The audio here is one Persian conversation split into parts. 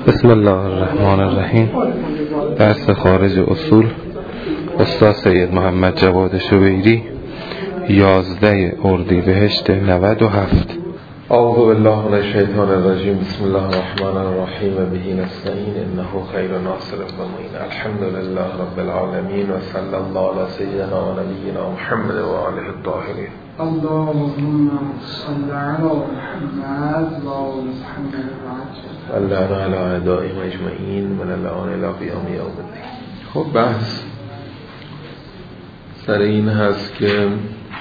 بسم الله الرحمن الرحیم. درس خارج اصول استاد سید محمد جواد شبیری، 11 اردیبهشت 97. اعوذ بالله من الشیطان الرجیم. بسم الله الرحمن الرحیم. به نستعین انه خیر ناصر و معین. الحمد لله رب العالمین و صلی الله علی سیدنا و نبینا محمد و آله الطاهرین. اللهم صل علی محمد و آل محمد. اللهم علی اعدائهم اجمعین من الان الی قیام یوم الدین. خب بحث سر این هست که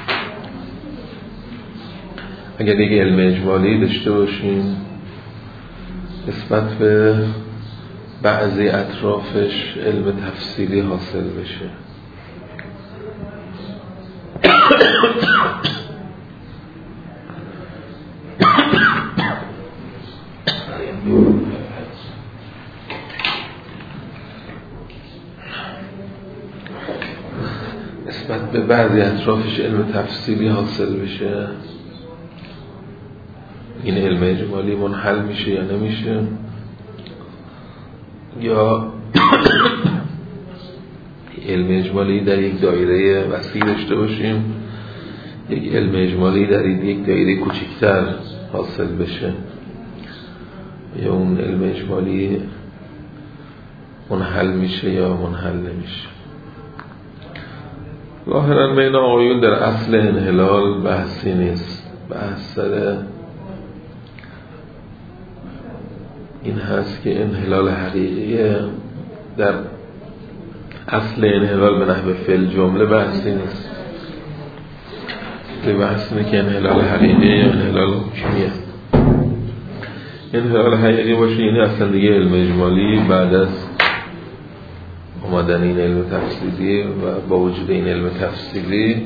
اگر یک علم اجمالی داشته باشیم نسبت به بعضی اطرافش علم تفصیلی حاصل بشه، نسبت به بعضی اطرافش علم تفصیلی حاصل بشه، این علم اجمالی منحل میشه یا نمیشه، یا علم اجمالی در یک دایره وسیع داشته باشیم، یک علم اجمالی در یک دایره کوچکتر حاصل بشه، یا اون علم اجمالی منحل میشه یا منحل نمیشه. ظاهرا بین آقایون در اصل انحلال بحثی نیست، بحث سر این هست که انحلال حقیقی در اصل انحلال به نحو فعل جمله بحثی نیست، بحث اینه که انحلال حقیقی یا انحلال حکمیه. انحلال حقیقی باشه یعنی اصلا دیگه علم اجمالی بعد از اومدن این علم تفصیلی و با وجود این علم تفصیلی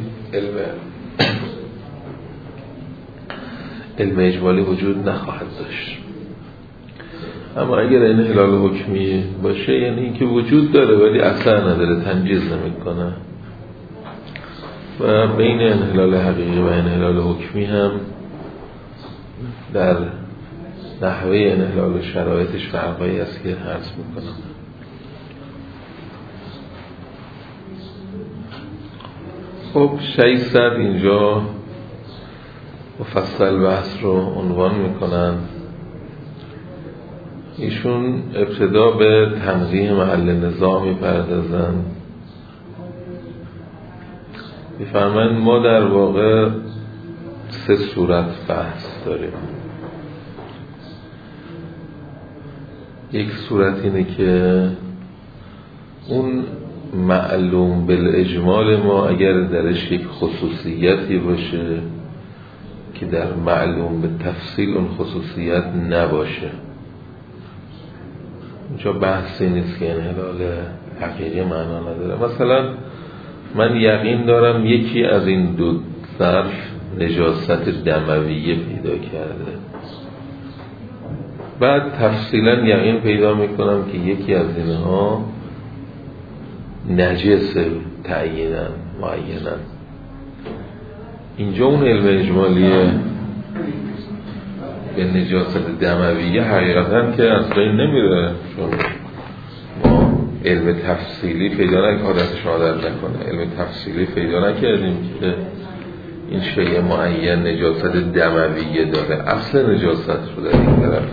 علم اجمالی وجود نخواهد داشت. اما اگر انحلال حکمی باشه یعنی اینکه وجود داره ولی اثر نداره، تنجیز نمیکنه. و بین انحلال حقیقی و انحلال حکمی هم در نحوه انحلال و شرایطش فرقایی است که عرض میکنم. خب 600 اینجا مفصل بحث رو عنوان میکنن. ایشون ابتدا به تنظیم محل نزاع میپردازن، میفرمایند ما در واقع 3 صورت بحث داریم. یک صورت اینه که اون معلوم بالاجمال ما اگر درش یک خصوصیتی باشه که در معلوم به تفصیل اون خصوصیت نباشه، اینجا بحثی نیست که انحلال حقیقی معنا نداره. مثلا من یقین دارم یکی از این 2 ظرف نجاست دمویه پیدا کرده، بعد تفصیلا یقین پیدا میکنم که یکی از اینها نجس تعیینن معینن. اینجا اون علم اجمالیه به نجاست دمویه حقیقتا که اصلا نمیره، چون ما علم تفصیلی پیدا نکنه علم تفصیلی پیدا نکردیم که این شیء معین نجاست دمویه داره، اصل نجاست رو در این طرف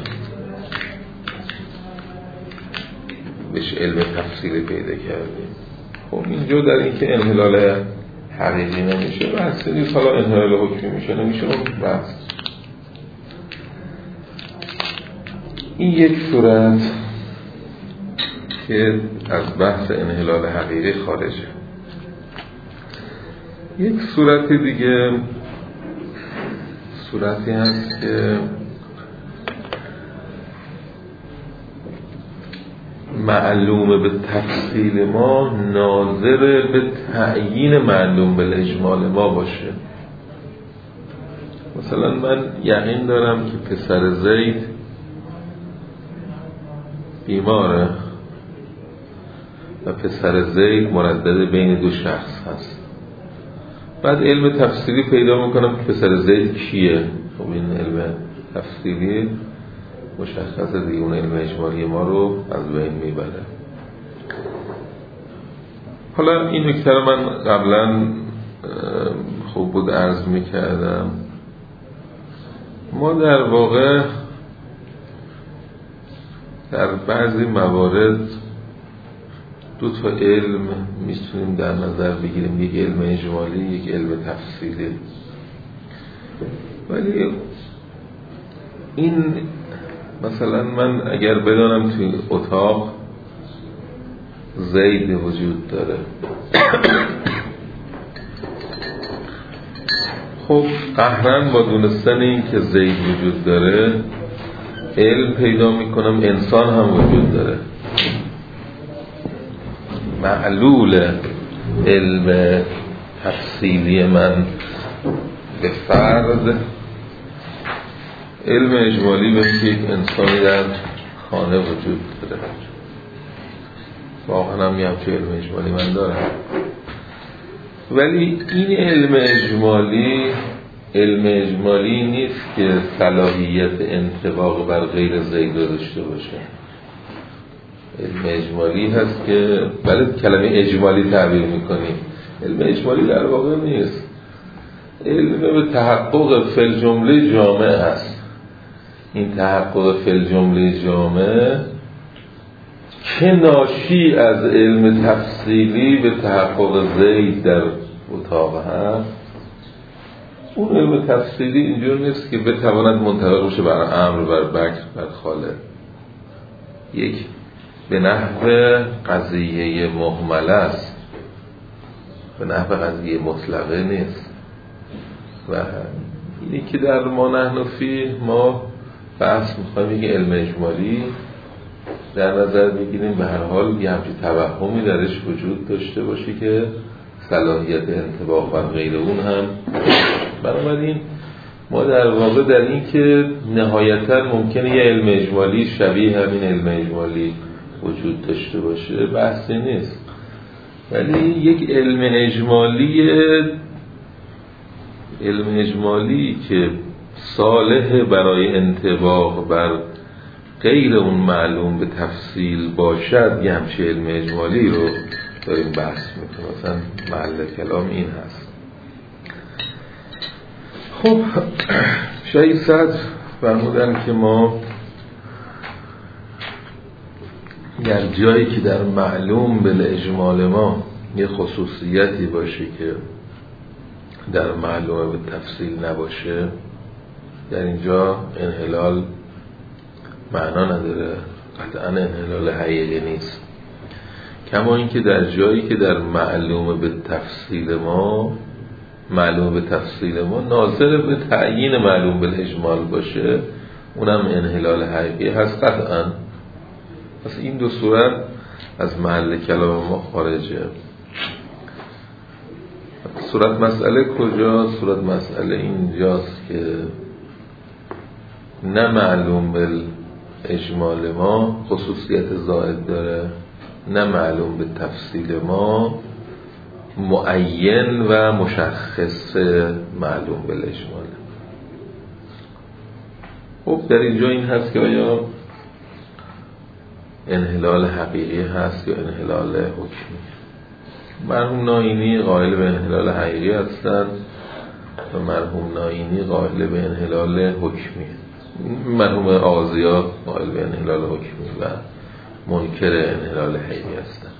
بهش علم تفصیلی پیدا کردیم. خب اینجا در این که انحلال حقیقی نمیشه بحثی نیست، حالا انحلال حکمی میشه نمیشه اون بحث. این یک صورت که از بحث انحلال حقیقی خارجه. یک صورت دیگه صورتی هست که معلوم به تفصیل ما ناظر به تعیین معلوم به اجمال ما باشه. مثلا من یقین دارم که پسر زید بیماره و پسر زید مردد بین 2 شخص هست، بعد علم تفصیلی پیدا میکنم که پسر زید کیه. خب این علم تفصیلی مشخصه دیگه، اون علم اجمالی ما رو از بین میبره. حالا این نکته رو من قبلا خوب بود عرض میکردم. ما در واقع در بعضی موارد دو تا علم میتونیم در نظر بگیریم، یک علم اجمالی، یک علم تفصیلی. ولی این مثلا من اگر بدانم توی اتاق زید وجود داره، خب قهرن با دونستن این که زید وجود داره علم پیدا میکنم انسان هم وجود داره. معلول علم تفصیلی من به فرض علم اجمالی به که یک انسانی در خانه وجود داره. واقعا هم یه همچه علم اجمالی من دارم. ولی این علم اجمالی نیست که صلاحیت انطباق بر غیر زید داشته باشه. علم اجمالی هست که بله کلمه اجمالی تعبیر میکنیم، علم اجمالی در واقع نیست. علم به تحقق فی الجمله جامع است. این تحقق فی الجمله جامع که ناشی از علم تفصیلی به تحقق زید در اتاق هست. اون علم تفصیلی اینجور نیست که بتواند منطبق باشه بر امر، بر بکر، بر خالد. یک به نحو قضیه مهمله است، به نحو قضیه مطلقه نیست. و اینی که در ما نحن فیه ما بحث میخوایم یک علم اجمالی در نظر بگیریم، به هر حال یه همچین توهمی درش وجود داشته باشه که صلاحیت انطباق بر غیر اون هم. بنابراین ما در واقع در این که نهایتا ممکنه یه علم اجمالی شبیه همین علم اجمالی وجود داشته باشه بحثی نیست، ولی یک علم اجمالی که صالح برای انطباق بر غیر اون معلوم به تفصیل باشد، یه همچه علم اجمالی رو داریم بحث میکنیم. مثلا محل کلام این هست. خب شیخ صدر فرمودن که ما در جایی که در معلوم بالاجمال ما یه خصوصیتی باشه که در معلومه به تفصیل نباشه، در اینجا انحلال معنا نداره، قطعا انحلال حقیقی نیست. کما اینکه در جایی که در معلومه به تفصیل ما ناظر به تعیین معلوم بالاجمال باشه، اونم انحلال حقیقی هست قطعا. پس این دو صورت از محل کلام ما خارجه. صورت مسئله کجاست؟ صورت مسئله اینجاست که نه معلوم بالاجمال ما خصوصیت زائد داره، نه معلوم به تفصیل ما معین و مشخص معلوم بالاجمال. خب در اینجا این هست که آیا انحلال حقیقی هست یا انحلال حکمی؟ مرحوم ناینی قائل به انحلال حقیقی هستند و مرحوم ناینی قائل به انحلال حکمی. مرحوم آغازی‌ها قائل به انحلال حکمی و منکر انحلال حقیقی هستند.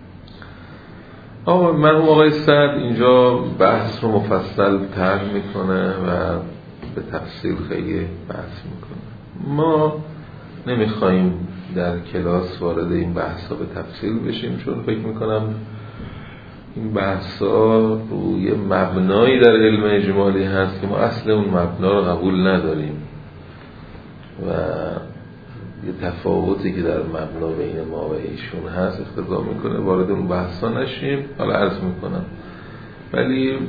مرحوم آقای صدر اینجا بحث رو مفصل طرح میکنه و به تفصیل خیلی بحث میکنه. ما نمیخواییم در کلاس وارد این بحث ها به تفصیل بشیم، چون فکر میکنم این بحث ها روی مبنایی در علم اجمالی هست که ما اصل اون مبنا رو قبول نداریم و یه تفاوتی که در مبنا بین ما و ایشون هست اقتضا میکنه وارد اون بحث ها نشیم. حالا عرض میکنم ولی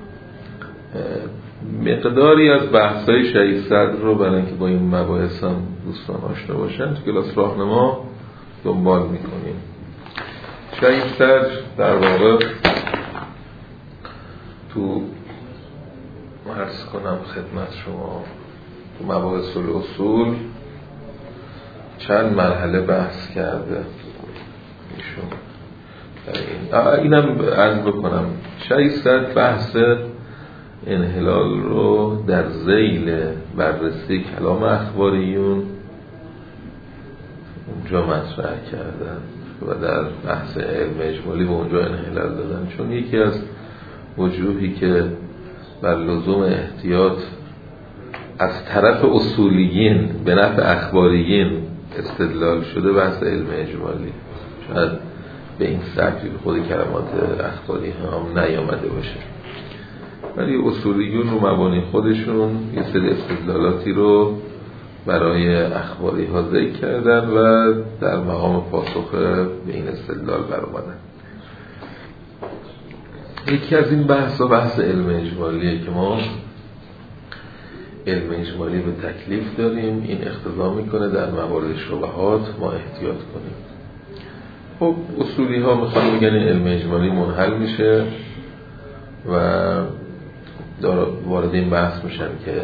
مقداری از بحث‌های شیخ صدر رو برای اینکه با این مباحث هم دوستان آشنا باشن تو کلاس راهنما دنبال میکنیم. شیخ صدر در واقع تو عرض کنم خدمت شما تو مباحث الاصول چند مرحله بحث کرده ایشون. اینم عرض بکنم شایسته بحث انحلال رو در ذیل بررسی کلام اخباریون اونجا مطرح کردن و در بحث علم اجمالی به اونجا انحلال دادن، چون یکی از وجوهی که بر لزوم احتیاط از طرف اصولیین به نفع اخباریین استدلال شده بحث علم اجمالی، شاید به این سبکی خود کلمات اخباری هم نیامده باشه، ولی اصولیون رو مبانی خودشون یه سری استدلالاتی رو برای اخباری ها ذکر کردن و در مقام پاسخ به این استدلال برآمدن. یکی از این بحث علم اجمالیه که ما علم اجمالی به تکلیف داریم، این اقتضا میکنه در موارد شبهات ما احتیاط کنیم. خب اصولی ها میخوان بگن علم اجمالی منحل میشه و وارد این بحث میشن که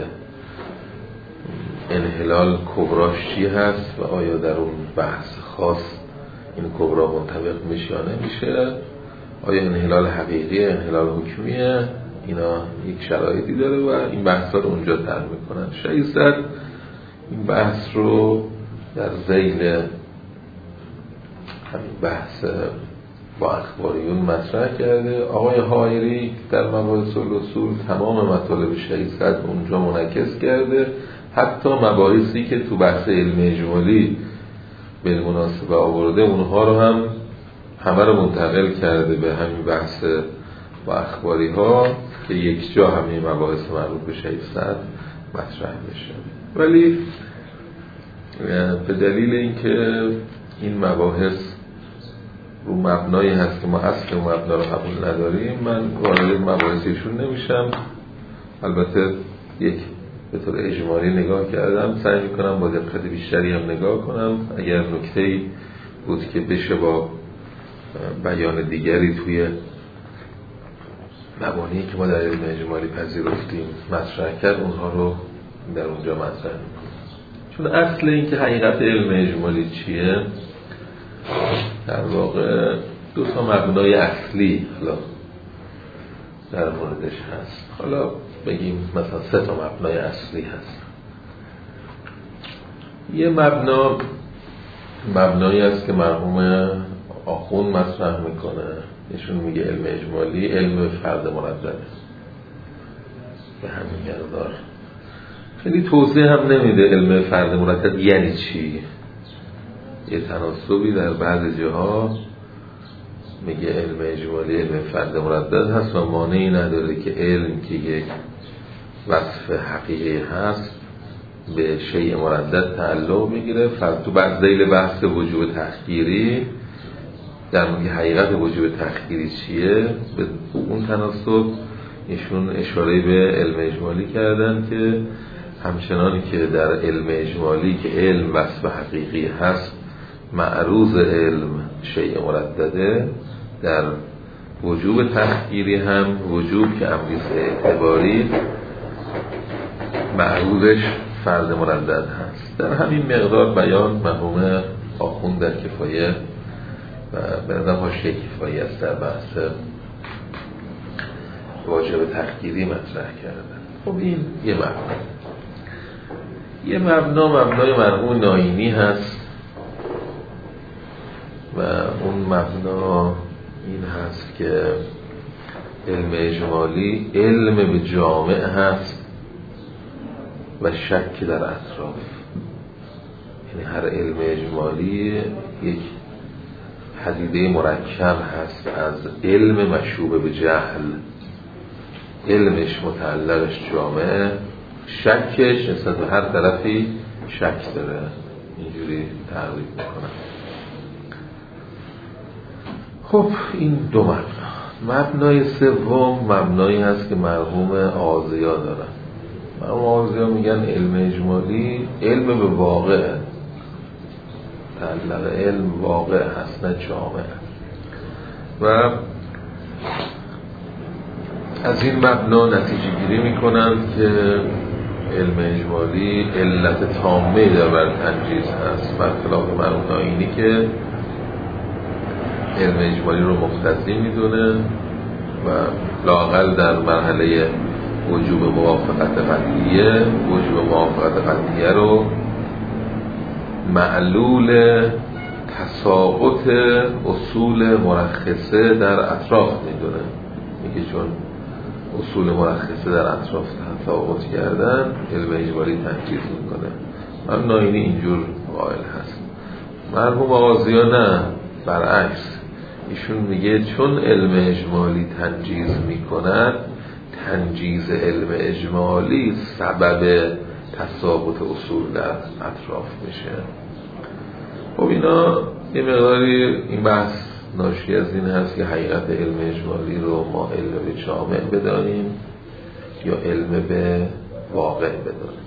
انحلال کبراش چی هست و آیا در اون بحث خاص این کبرا منطبق میشه یا نمیشه، آیا انحلال حقیقی انحلال حکمیه، اینا یک شرایطی داره و این بحث رو اونجا طرح میکنن. شایسته این بحث رو در ذیل همین بحث با اخباریون مطرح کرده. آقای حائری در مباحث الاصول تمام مطالب شایسته اونجا منعکس کرده، حتی مباحثی که تو بحث علم اجمالی بالمناسبه آورده اونها رو هم همه رو منتقل کرده به همین بحث با اخباری ها که یک جا همین مباحث مربوط به شایسته مطرح بشه. ولی به دلیل اینکه این مباحث رو مبنایی هست که ما اصل و مبنا رو قبول نداریم، من وارد مباحثشون نمیشم. البته یک به طور اجمالی نگاه کردم، سعی میکنم با دقت بیشتری هم نگاه کنم، اگر نکته‌ای بود که بشه با بیان دیگری توی مبانی که ما در علم اجمالی پذیرفتیم مطرح کرد، اونها رو در اونجا مطرح میکنم. چون اصل این که حقیقت علم اجمالی چیه در واقع دو تا مبنای اصلی حالا در موردش هست. حالا بگیم مثلا 3 تا مبنای اصلی هست. یه مبنایی است که مرحوم آخوند مطرح میکنه، ایشون میگه علم اجمالی علم فرد مردده. به همین مقدار خیلی توضیح هم نمیده علم فرد مردد یعنی چی. یه تناسبی در بعض جاها میگه علم اجمالی علم فرد مردد هست و مانعی نداره که علم که یک وصف حقیقی هست به شیء مردد تعلق میگیره. تو بعض ذیل بحث وجوب تخییری در مورد حقیقت وجوب تخییری چیه، به اون تناسب ایشون اشاره به علم اجمالی کردن که همچنانی که در علم اجمالی که علم وصف حقیقی هست معروض علم شیء مردده، در وجوب تخییری هم وجوب که امریز اعتباری معروضش فرد مردد هست. در همین مقدار بیان مرحوم آخوند در کفایه و به نظر حاشیه کفایه است در بحث واجب تخییری مطرح کردن. خب این یه مبنای مرحوم ناینی هست و اون مبنا این هست که علم اجمالی علم به جامع هست و شک در اطراف. یعنی هر علم اجمالی یک پدیده مرکب هست از علم مشوب به جهل، علمش متعلقش جامعه، شکش نسبت به هر طرفی شک داره. اینجوری تعریف میکنم. خب این دو مبنای سوم مبنایی هست که مرحوم آزیا دارن. مرحوم آزیا میگن علم اجمالی علم به واقع، تعلق علم واقع هست نه جامعه. و از این مبنا نتیجه گیری میکنند که علم اجمالی علت تامه در بر تنجیز هست، برخلاف مرحوم ناینی که علم اجمالی رو مقتضی میدونه و لااقل در مرحله وجوب موافقت قطعیه، وجوب موافقت قطعیه رو معلول تساقط اصول مرخصه در اطراف میدونه. میگه چون اصول مرخصه در اطراف تفاوت کردن علم اجمالی تنجیز میکنه. من ناینی اینجور قائل هست. مرحوم آغازیا نه، برعکس، ایشون میگه چون علم اجمالی تنجیز میکند، تنجیز علم اجمالی سبب تساقط اصول در اطراف میشه. خب اینا یه مقداری این بحث ناشی از این هست که حقیقت علم اجمالی رو ما علم به جامع بدانیم یا علم به واقع بدانیم.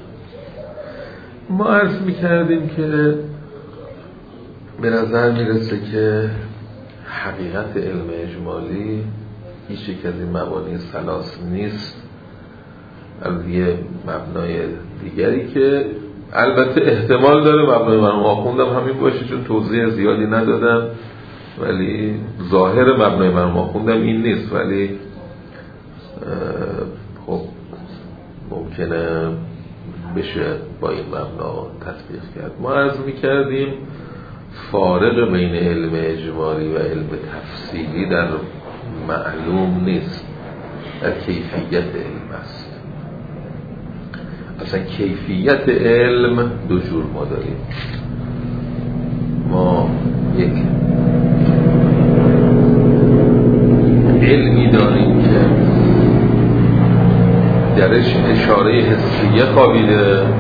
ما عرض میکردیم که به نظر میرسه که حقیقت علم اجمالی هیچ یک از این مبانی ثلاث نیست، از یه مبنای دیگری که البته احتمال داره مبنای من آخوندم همین باشه، چون توضیح زیادی ندادم، ولی ظاهر مبنای من آخوندم این نیست، ولی خب ممکنه بشه با این مبنا تطبیق کرد. ما عرض میکردیم فارق بین علم اجمالی و علم تفصیلی در معلوم نیست، در کیفیت علم است. اصلا کیفیت علم دو جور ما داریم. ما یک علمی داریم که درش اشاره حسیه خوابیده،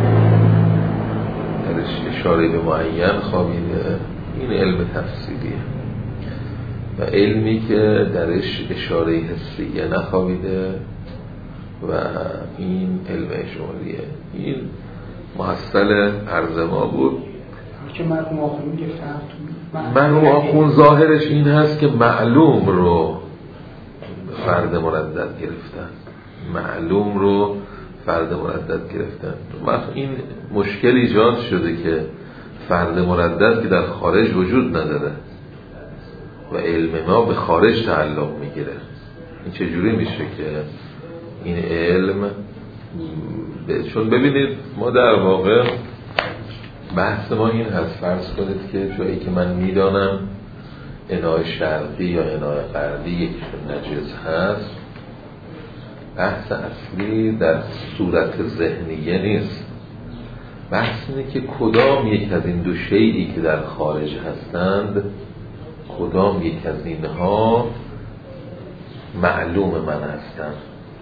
درش اشاره به معین خوابیده، این علم تفصیلیه. و علمی که درش اشاره حسیه نخوابیده و این علم اجمالیه. این محصل عرض ما بود که مرحوم آخوند گفتن. مرحوم آخوند ظاهرش این هست که معلوم رو فرد مردد گرفتن، معلوم رو فرد مردد گرفتن. این مشکل ایجاد شده که فرد مردد که در خارج وجود نداره و علم ما به خارج تعلق میگیره. این چجوری میشه که این علم چون ببینید ما در واقع بحث ما این هست، فرض کنید که جایی که من میدانم انای شرقی یا انای غربی یک نجس هست، بحث اصلی در صورت ذهنیه نیست. بحث اینه که کدام یک از این دو شیئی که در خارج هستند، کدام یک از اینها معلوم من هستند.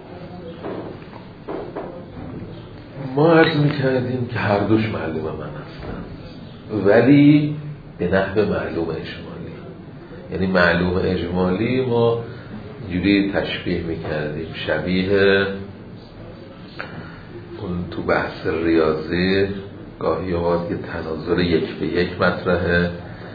ما عرض میکردیم که هر دوش معلوم من هستند، ولی به نحو معلوم اجمالی. یعنی معلوم اجمالی ما جوری تشبیه میکردیم شبیه اون تو بحث ریاضی گاهی اوقات که تناظر یک به یک مطرحه،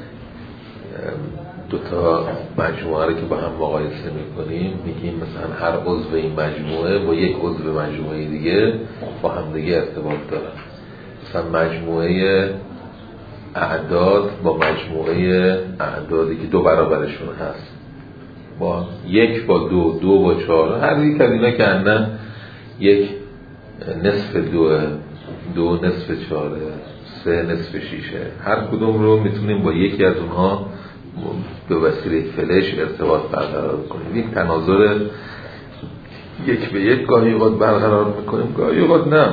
دوتا مجموعه رو که با هم مقایسه میکنیم میگیم مثلا هر عضو این مجموعه با یک عضو مجموعه دیگه با هم دیگه ارتباط دارن. مثلا مجموعه اعداد با مجموعه اعدادی که دو برابرشون هست، با یک با دو، دو با چهار، هر یک از اینا که اندن یک نصف دوه، دو نصف چهاره، سه نصف شیشه، هر کدوم رو میتونیم با یکی از اونها به وسیله فلش ارتباط برقرار کنیم. یک تناظر یک به یک گاهی اوقات برقرار میکنیم، گاهی اوقات نه.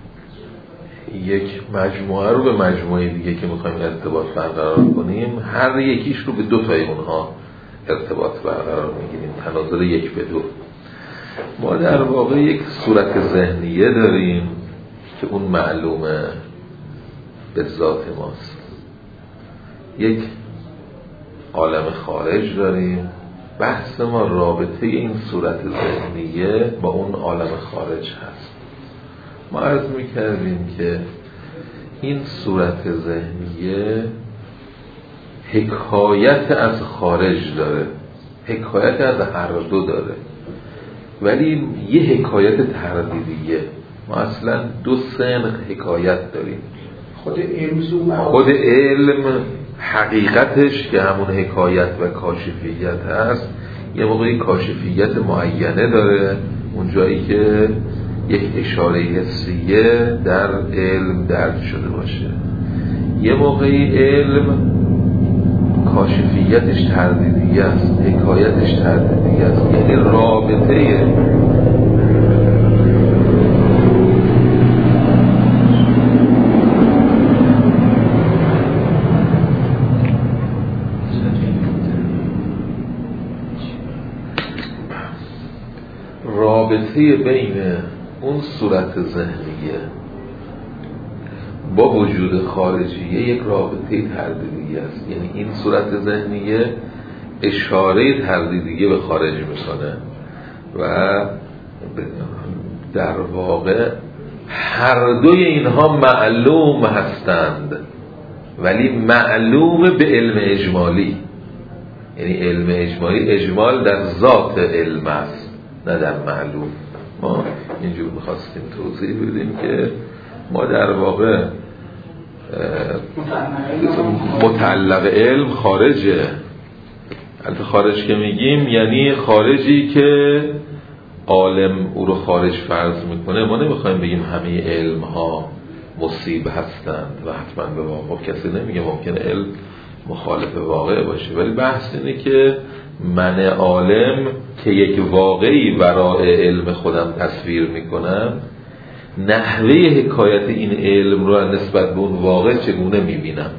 یک مجموعه رو به مجموعه دیگه که میخوایم ارتباط برقرار کنیم، هر یکیش رو به دو تای اونها ارتباط برقرار میگیریم، تناظر یک به دو. ما در واقع یک صورت ذهنیه داریم که اون معلومه به ذات ماست. یک عالم خارج داریم. بحث ما رابطه این صورت ذهنیه با اون عالم خارج هست. ما عرض میکردیم که این صورت ذهنیه حکایت از خارج داره، حکایت از هر دو داره، ولی یه حکایت تردیدیه. ما اصلا دو سنخ حکایت داریم. خود علم حقیقتش که همون حکایت و کاشفیت هست، یه موقعی کاشفیت معینه داره، اون جایی که یک اشاره حسیه در علم درج شده باشه. یه موقعی علم کاشفیتش تردیدی است، حکایتش تردیدی است، یعنی رابطه بین اون صورت ذهنیه با وجود خارجیه یک رابطه تردیدی است. یعنی این صورت ذهنیه اشاره تردیدیه به خارج میکنه و در واقع هر دوی اینها معلوم هستند، ولی معلوم به علم اجمالی. یعنی علم اجمالی، اجمال در ذات علم است نه در معلوم. ما اینجور میخواستیم توضیح بدیم که ما در واقع متعلق علم خارجه. البته خارج که میگیم یعنی خارجی که عالم او رو خارج فرض میکنه. ما نمیخوایم بگیم همه علم ها مصیب هستند و حتما به واقع، کسی نمیگه ممکنه علم مخالف واقع باشه، ولی بحث اینه که من عالم که یک واقعی برای علم خودم تصویر میکنم، نحوه حکایت این علم رو نسبت به اون واقع چگونه میبینم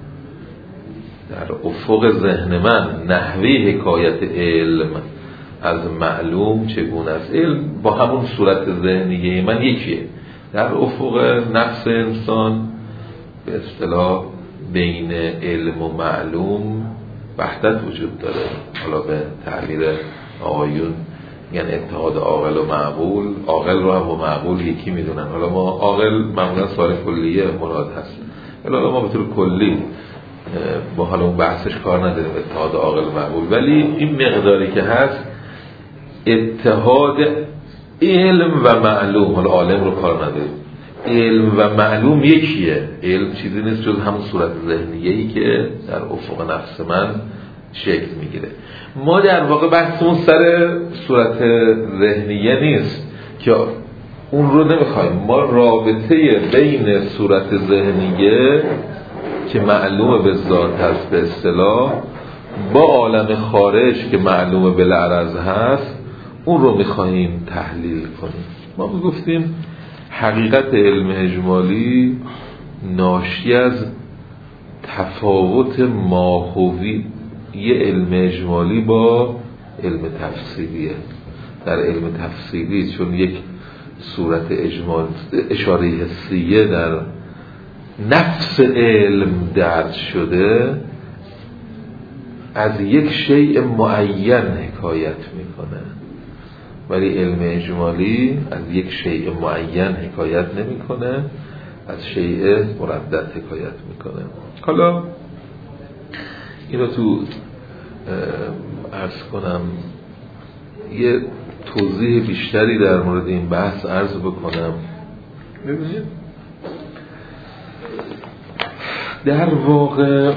در افق ذهن من. نحوه حکایت علم از معلوم چگونه است؟ علم با همون صورت ذهنیه من یکیه. در افق نفس انسان به اصطلاح بین علم و معلوم وحدت وجود داره. حالا به تعبیر آقایون یعنی اتحاد عاقل و معقول، عاقل رو هم با معقول یکی میدونن. حالا ما عاقل معمولا سوال کلیه مراد هست، حالا ما به طور کلی با حالا اون بحثش کار نداریم اتحاد عاقل و معقول، ولی این مقداری که هست اتحاد علم و معلوم. حالا عالم رو کار نداریم، علم و معلوم یکیه. علم چیزی نیست جز همون صورت ذهنیه‌ای که در افق نفس من شکل میگیره. ما در واقع بحثمون سر صورت ذهنیه نیست که اون رو نمیخوایم. ما رابطه بین صورت ذهنیه که معلوم به ذات هست به اصطلاح با عالم خارج که معلوم بالعرض هست، اون رو میخوایم تحلیل کنیم. ما میگفتیم حقیقت علم اجمالی ناشی از تفاوت ماهوی یه علم اجمالی با علم تفصیلیه. در علم تفصیلی چون یک صورت اجمال اشاره حسیه در نفس علم درج شده، از یک شیء معین حکایت میکنه، ولی علم اجمالی از یک شیء معین حکایت نمیکنه، از شیء مردد حکایت میکنه. حالا اینو تو عرض کنم یه توضیح بیشتری در مورد این بحث عرض بکنم. ببینید در واقع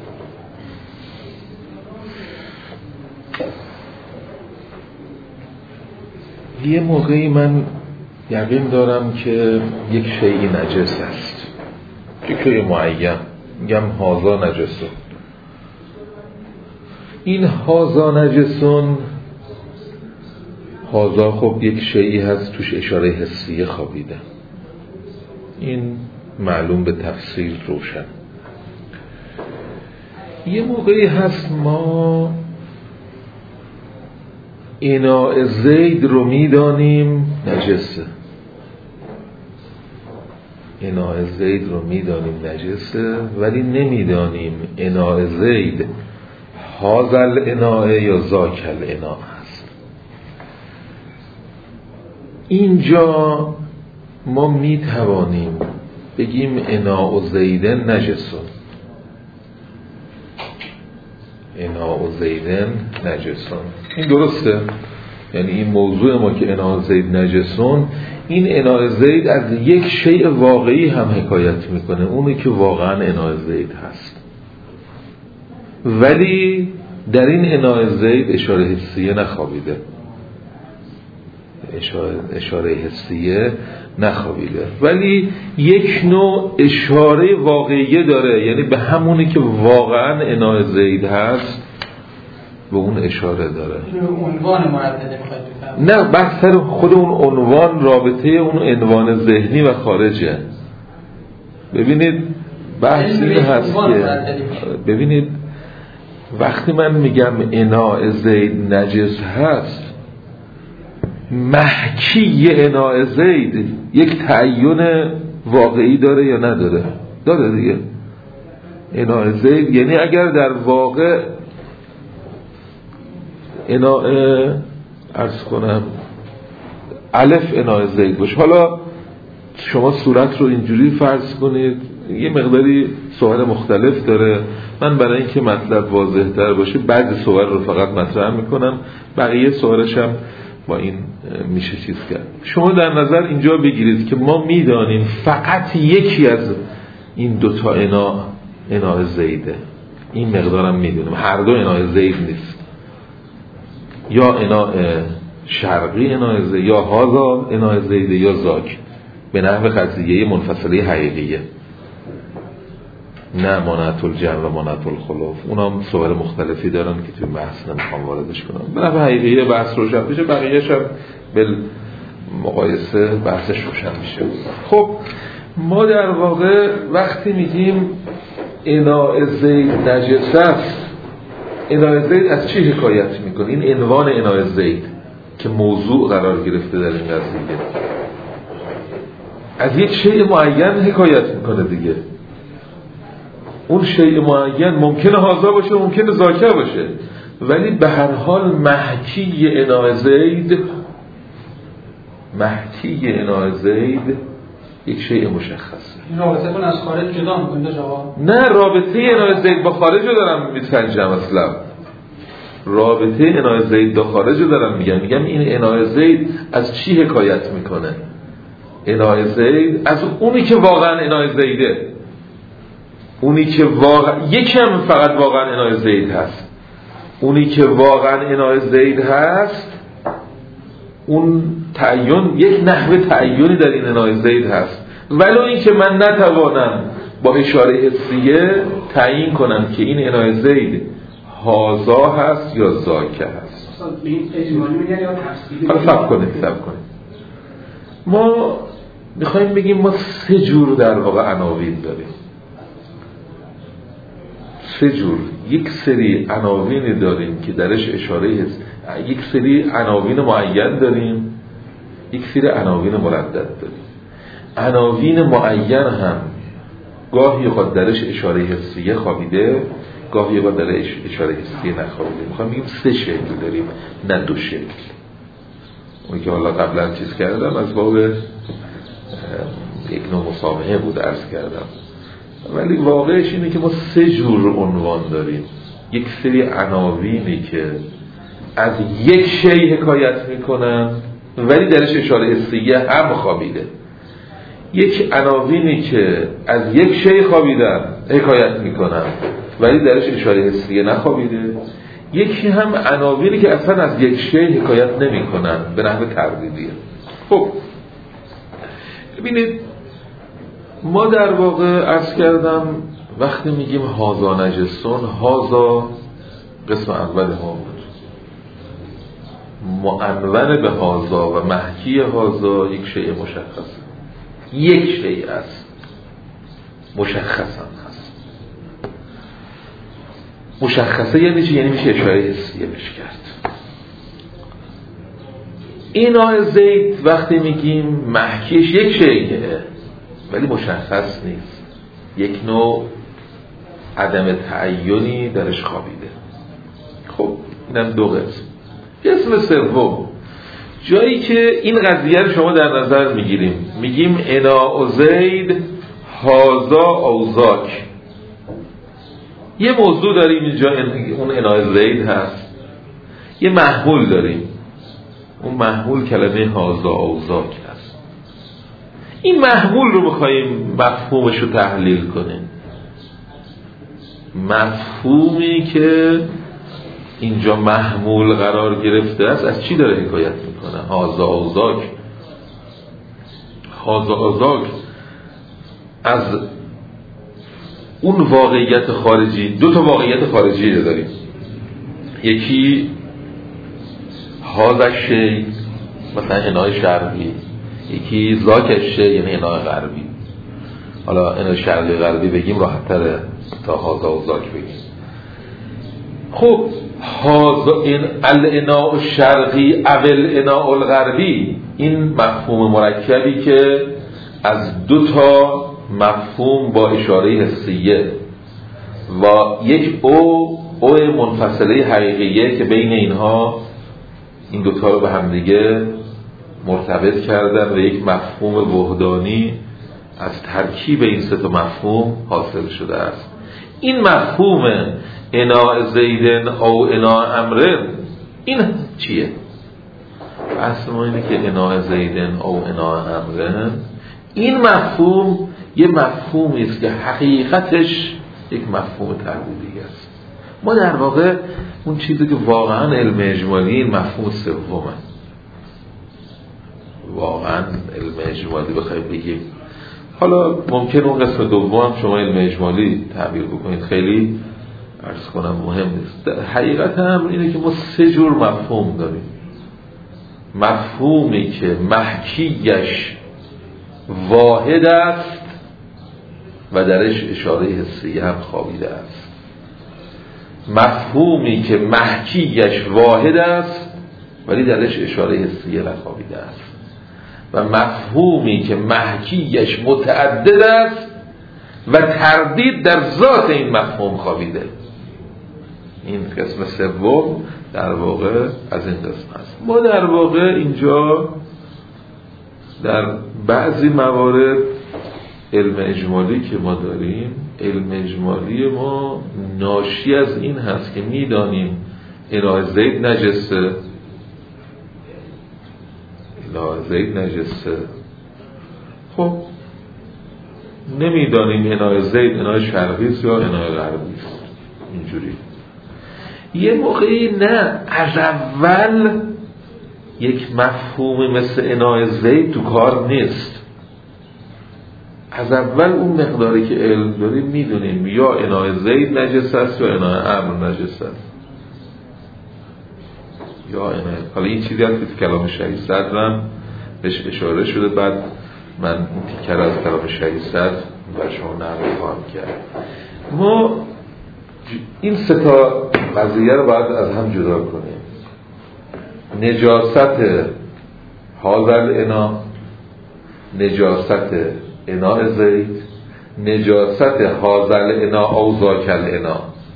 یه موقعی من یقین دارم که یک شیء نجس است، یک شیء معین، میگم هازا نجسون. این هازا نجسون، هازا خب یک شیئی هست توش اشاره حسیه خوابیده، این معلوم به تفصیل روشن. یه موقعی هست ما اناء زید رو میدانیم نجسه، اناء زید رو میدانیم نجسه، ولی نمیدانیم اناء زید هازل اناء یا زاکل اناء هست. اینجا ما میتوانیم بگیم اناء زیدن نجسون، اناء زیدن نجسون. این درسته؟ یعنی این موضوع ما که اناء زید نجسون، این اناء زید از یک شیء واقعی هم حکایت میکنه، اونی که واقعا اناء زید هست، ولی در این اناء زید اشاره حسیه نخوابیده، اشاره حسیه نخوابیده، ولی یک نوع اشاره واقعیه داره، یعنی به همونی که واقعا اناء زید هست به اون اشاره داره. عنوان مردده نه، بحث سر خود اون عنوان، رابطه اون عنوان ذهنی و خارجه. ببینید بحث این هست که ببینید وقتی من میگم اناء زید نجس هست، محکی اناء زید یک تعین واقعی داره یا نداره؟ داره دیگه. اناء زید یعنی اگر در واقع اناء عرض کنم الف اناء زید باشه، حالا شما صورت رو اینجوری فرض کنید، یه مقداری صور مختلف داره، من برای اینکه مطلب واضح تر باشه بعضی صور رو فقط مطرح میکنم، بقیه صورش هم با این میشه چیز کرد. شما در نظر اینجا بگیرید که ما میدانیم فقط یکی از این دوتا اناء زیده، این مقدارم میدونیم هر دو اناء زید نیست، یا اناء شرقی اناء زید، یا هذا اناء زید، یا زاک، به نحو قضیه منفصله حقیقیه، نه منعت الجمع و منعت الخلوف. اونا هم صور مختلفی دارن که توی بحث نمیخوام واردش کنم، به نحو حقیقیه بحث روشن میشه، بقیه‌اش هم به مقایسه بحثش روشن میشه. خب ما در واقع وقتی میگیم اناء زید نجس است، اناء زید از چی حکایت میکنه؟ این عنوان اناء زید که موضوع قرار گرفته در این قضیه از یک شیء معین حکایت میکنه دیگه. اون شیء معین ممکنه هازا باشه، ممکنه زاکه باشه، ولی به هر حال محکی اناء زید یک شیء مشخصه. این رابطه کن از خارج جدا میکنه جواب؟ نه، رابطه اناء زید با خارج رو دارم میسنجم، اصلا رابطه اناء زید با خارج رو دارم میگم این اناء زید از چی حکایت میکنه؟ اناء زید از اونی که واقعا اناء زیده، اونی که واقعا یکم فقط واقعا اناء زید هست، اونی که واقعا اناء زید هست، اون تعین یک نحوه تعیینی در این اناء زید هست، ولو این که من نتوانم با اشاره حسیه تعیین کنم که این اناء زید هازا هست یا زاکه هست. حالا صبر کنید. ما میخوایم بگیم ما سه جور در واقع عناوین داریم، سه جور. یک سری عناوین داریم که درش اشاره هست، یک سری عناوین معین داریم، یک سری عناوین مردد داریم. عناوین معین هم گاهی خود درش اشاره حسیه خوابیده، گاهی با درش اشاره حسیه نخوابیده. میخوام بگیم سه شکل داریم، نه دو شکل. اونی که حالا قبلا چیز کردم از باب یک نوع مسامحه بود عرض کردم، ولی واقعش اینه که ما سه جور عنوان داریم. یک سری عناوینی که از یک شیء حکایت میکنن ولی درش اشاره حسیه هم خوابیده، یک عناوینی که از یک شیء خوابیدن حکایت میکنن ولی درش اشاره حسیه نخوابیده، یکی هم عناوینی که اصلا از یک شیء حکایت نمیکنن به نحو تردیدیه. خب ببینید ما در واقع عرض کردم وقتی میگیم هازا نجسون، هازا قسم اول ها بود، معنون به هازا و محکی هازا یک شیء مشخصه، یک شیء است، مشخص هم هست. مشخصه یعنی چی؟ یعنی میشه اشاره حسیه بهش کرد. اناء زید وقتی میگیم محکیش یک شیءه ولی مشخص نیست، یک نوع عدم تعیینی درش خوابیده. خب اینم دو قسم. قسم سوم، جایی که این قضیه رو شما در نظر میگیریم، میگیم اناء زید هازا او زاک. یه موضوع داریم اینجا، اون اناء زید هست، یه محمول داریم، اون محمول کلمه هازا اوزاک هست. این محمول رو میخواییم مفهومش رو تحلیل کنیم. مفهومی که اینجا محمول قرار گرفته است از چی داره حکایت میکنه؟ هازا اوزاک. هازا اوزاک از اون واقعیت خارجی، دو تا واقعیت خارجی رو داریم. یکی هازش شی، مثلا انای شرقی، یکی زاکش شی یعنی انای غربی. حالا انای شرقی غربی بگیم راحت تره تا هازا و زاک بگیم. خب هازا این الاناء الشرقی اول اناء الغربی، این مفهوم مرکبی که از دو تا مفهوم با اشاره حسیه و یک او منفصله حقیقیه که بین اینها این دوتا رو به همدیگه مرتبط کردن و یک مفهوم وحدانی از ترکیب این سه تا مفهوم حاصل شده است. این مفهوم اناء زیدن او اناء امرن این چیه؟ اصلا ما اینه که اناء زیدن او اناء امرن، این مفهوم یه مفهومی است که حقیقتش یک مفهوم تعبدی است. ما در واقع اون چیزی که واقعا علم اجمالی این مفهوم سومه. واقعا علم اجمالی بخوایم بگیم، حالا ممکن اون قسم دوم شما علم اجمالی تعبیر بکنید، خیلی عرض کنم مهم نیست. حقیقت هم اینه که ما سه جور مفهوم داریم. مفهومی که محکیش واحد است و درش اشاره حسی هم خوابیده است. مفهومی که محکیش واحد است ولی درش اشاره حسی نخوابیده است. و مفهومی که محکیش متعدد است و تردید در ذات این مفهوم خوابیده. این قسم سوم در واقع از این قسم است. ما در واقع اینجا در بعضی موارد علم اجمالی که ما داریم، علم اجمالی ما ناشی از این هست که میدانیم اناء زید نجسه، اناء زید نجسه. خب نمیدانیم اناء زید اناء شرقی است یا اناء غربی است. اینجوری یه موقعی نه، از اول یک مفهوم مثل اناء زید تو کار نیست. از اول اون مقداری که علم داریم میدونیم یا اناء زید نجس است یا اناء امر نجس است یا اناء. حالا این چیزی هست که تو کلام شهید صدرم بهش اشاره شده، بعد من اون تیکر از کلام شهید صدر بر شما نقل خواهم کرد. ما این سه تا قضیه رو باید از هم جدا کنیم. نجاست حاضر انا، نجاست اناء زید، نجاست حاضر انا او ذاکل انا.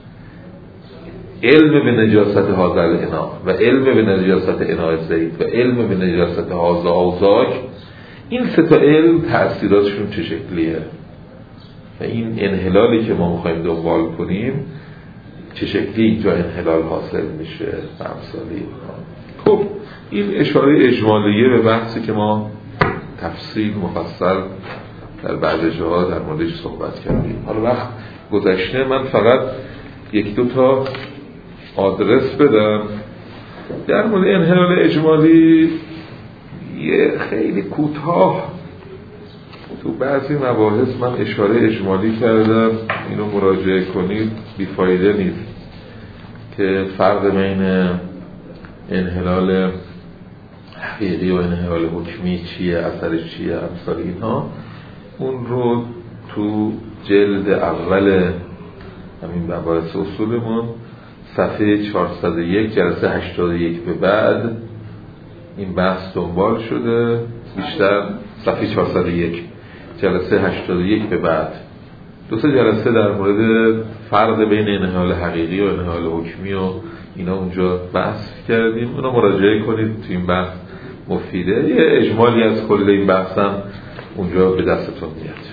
علم به نجاست حاضر انا و علم به نجاست اناء زید و علم به نجاست حاضر او ذاک، این سه تا علم تأثیراتشون چه شکلیه و این انحلالی که ما میخوایم دنبال کنیم چه شکلی اینجا انحلال حاصل میشه و امثالی. خب این اشاره اجمالیه به بحثی که ما تفصیل مفصل در بعض جاها در موردش صحبت کردیم. حالا وقت گذشته، من فقط یک دو تا آدرس بدم در مورد انحلال اجمالی. یه خیلی کوتاه تو بعضی مباحث من اشاره اجمالی کردم، اینو مراجعه کنید، بیفایده نیست، که فرق بین انحلال حقیقی و انحلال حکمی چیه، اثرش چیه، امثال اینها. اون رو تو جلد اول همین مباحث اصولمون صفحه 401 جلسه 81 به بعد این بحث دنبال شده. بیشتر صفحه 401 جلسه 81 به بعد دو سه جلسه در مورد فرق بین انحلال حقیقی و انحلال حکمی و اینا اونجا بحث کردیم. اونا مراجعه کنید، تو این بحث مفیده. یه اجمالی از کل این بحث هم اونجا به دستتون میاد.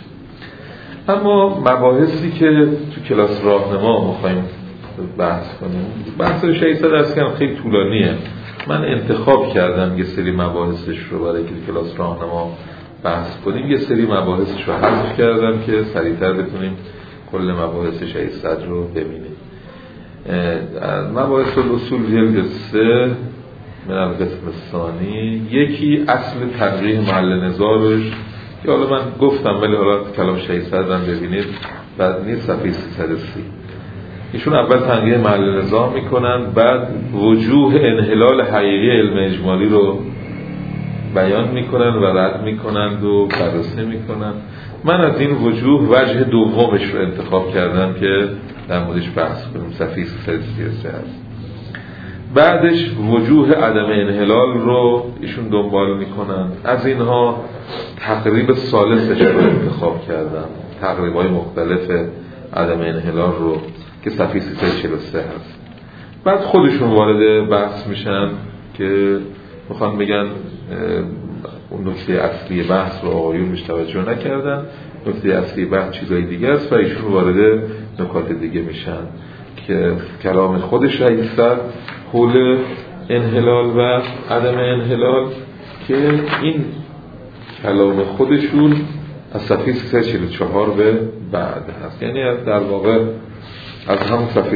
اما مباحثی که تو کلاس راهنما می‌خوایم بحث کنیم، بحث 600 درس که خیلی طولانیه، من انتخاب کردم یه سری مباحثش رو برای که کلاس راهنما بحث کنیم، یه سری مباحثش رو حذف کردم که سریعتر بتونیم کل مباحث شهید صدر رو ببینیم. مباحث الاصول جلد 3 من القسم الثانی، یکی اصل تنقیح محل نظارش که حالا من گفتم ولی حالا کلام شهید صدر هم ببینید بعد نیست، صفحه 330. ایشون اول تنقیح محل نزاع میکنن، بعد وجوه انحلال حقیقی علم اجمالی رو بیان میکنن و رد میکنند و بررسی میکنن. من از این وجوه وجه دومش رو انتخاب کردم که در موردش بحث کنیم، صفحه 333 هست. بعدش وجوه عدم انحلال رو ایشون دنبال میکنن. از اینها تقریب ثالثش رو انتخاب کردم، تقریبای مختلف عدم انحلال رو که صفحه 343 هست. بعد خودشون وارد بحث میشن که میخوان بگن اون نکته اصلی بحث رو آقایون بهش توجه نکردن، نکته اصلی بحث چیزای دیگه است و ایشون وارد نکات دیگه میشن که کلام خودش رئیس حول انحلال و عدم انحلال که این کلام خودشون از صفحه 344 به بعد هست، یعنی در واقع از همون صفحه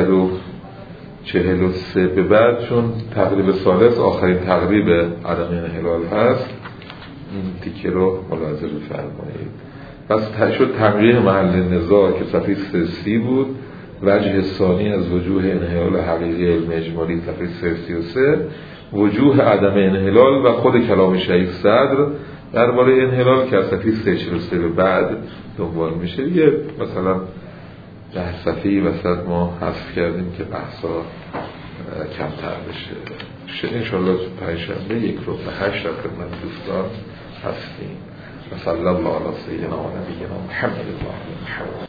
343 به بعد، چون تقریب ثالث آخرین تقریب عدم انحلال هست، این تیکه رو ملاحظه بفرمایید. پس شد تنقیح محل نزاع که صفحه 330 بود، وجه ثانی از وجوه انحلال حقیقی علم اجمالی صفحه 333، وجوه عدم انحلال و خود کلام شهید صدر درباره انحلال که از صفحه 343 به بعد دنبال میشه. یه مثلا 10 صفحه‌ای وسط ما حذف کردیم که بحثا کمتر بشه. انشاءالله پنجشنبه 1:08 در خدمت دوستان هستیم. و صلی الله علی سیدنا و نبینا محمد.